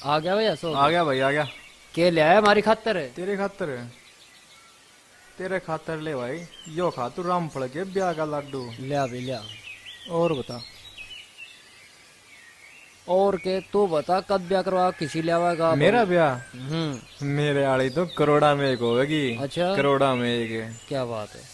आ गया भैया सो आ गया भाई आ गया। के ले आया हमारी खातर है? तेरे खातर ले भाई। यो खा तू रामफल के ब्याह का लड्डू। ले आ भी ले आ। और बता। और के तू बता कब ब्याह करवा किसी ले आवागा? मेरा ब्याह मेरे आड़ी तो करोड़ा में एक होगी। अच्छा करोड़ा में एक है। क्या बात है।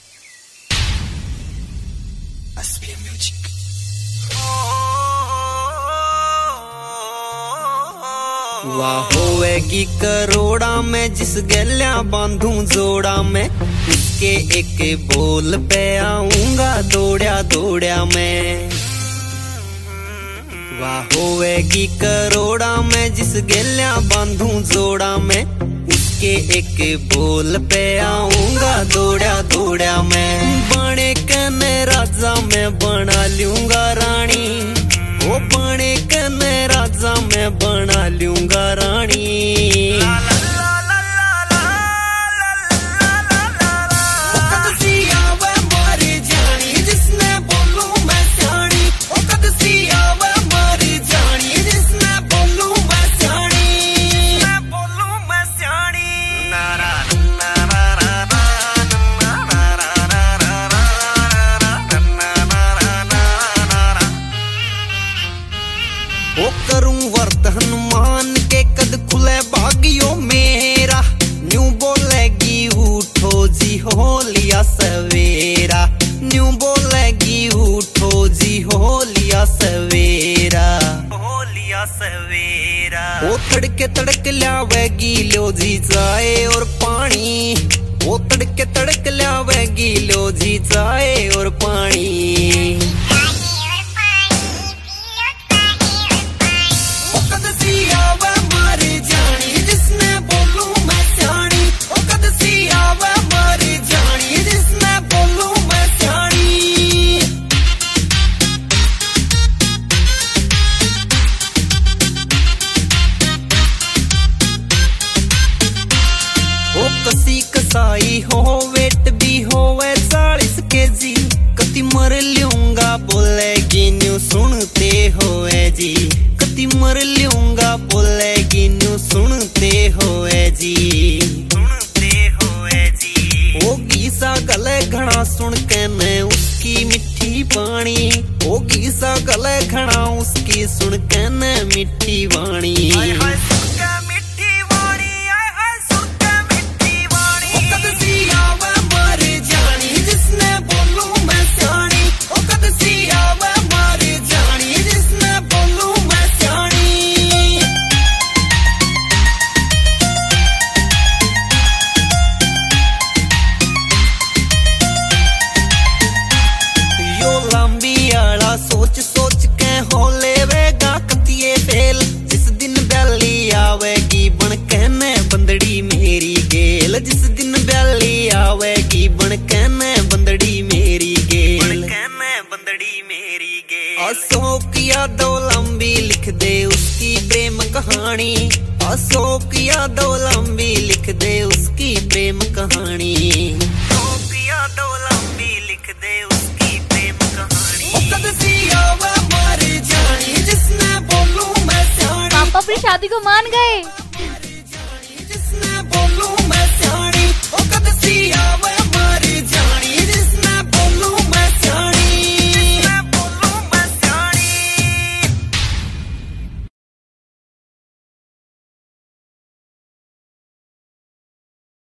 वाह होएगी करोड़ा में जिस गलिया बांधू जोड़ा में, उसके एक बोल पे आऊंगा दौड़या दौड़या में। वाह होएगी करोड़ा में जिस गलिया बांधू जोड़ा में, उसके एक बोल पे आऊंगा दौड़या दौड़या में। बने कने राजा में बना लूंगा रानी, वो बने कने राजा में बना लूंगा रानी। वो करूं वर्त हनुमान के कद खुले भाग्यो मेरा, न्यू बोलेगी उठो जी हो लिया सवेरा, न्यू बोलेगी उठो जी हो लिया सवेरा, हो लिया सवेरा। वो तड़के तड़क लावेगी लो जी चाय और पानी, वो तड़के तड़क लावेगी लो जी चाय और पानी। कसी कसाई हो वेट भी हो 40 केजी, कति मर लूंगा बोलेगी न्यू सुनते होए जी, कति मर लूंगा बोलेगी न्यू सुनते होए जी, सुनते होए जी। वो गीसा गले घना सुन के मैं उसकी मिठी वाणी, वो गीसा गले घना उसकी सुन के मैं मिठी वाणी। सोच सोच के हो लेवेगा कतिये फेल, जिस दिन बैली आवेगी बन कहने बंदड़ी मेरी गेल, जिस दिन बैली आवेगी बन कहने बंदड़ी मेरी गेल, बन कहने बंदड़ी मेरी गेल। अशोक यादव लंबी लिख दे उसकी प्रेम कहानी, अशोक यादव लंबी लिख दे उसकी प्रेम कहानी, अशोक यादव लंबी लिख दे उसकी प्रेम कहानी। पापा अपनी शादी को मान गए। जिसने बोलूं मैं सियानी, ओ कद सी